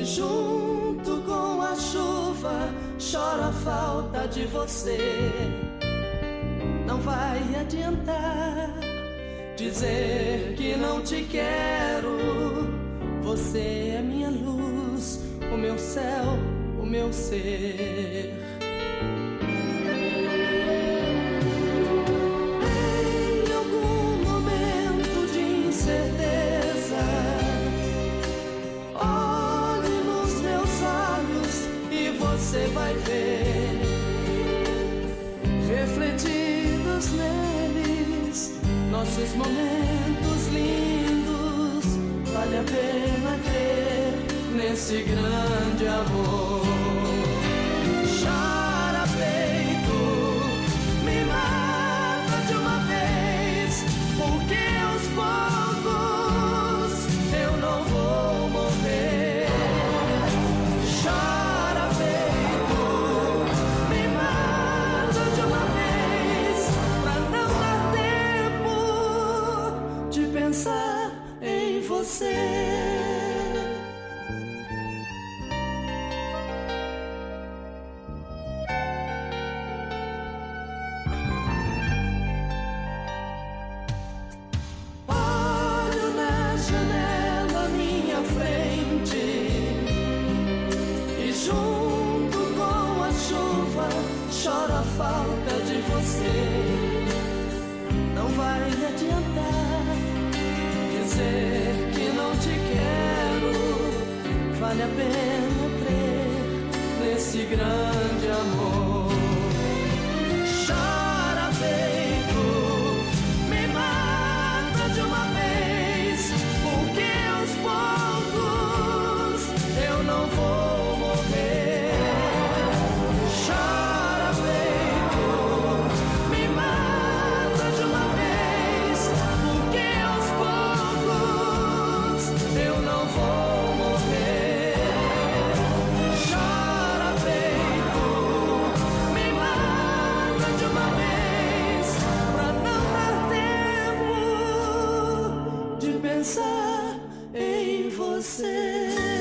E junto com a chuva choro a falta de você. Não vai adiantar dizer que não te quero. Você é minha luz, o meu céu, o meu ser. Em algum momento de incerteza, olhe nos meus olhos e você vai ver, refletidos neles, nossos momentos lindos. Vale a pena crer nesse grande amor. Chora peito, me mata de uma vez, porque aos poucos eu não vou morrer. Chora peito, me mata de uma vez, pra não dar tempo de pensar em você. Choro a falta de você. Não vai adiantar dizer que não te quero. Vale a pena crer nesse grande amor. Chora peito, me mata de uma vez, porque aos poucos eu não vou morrer. Pensar em você.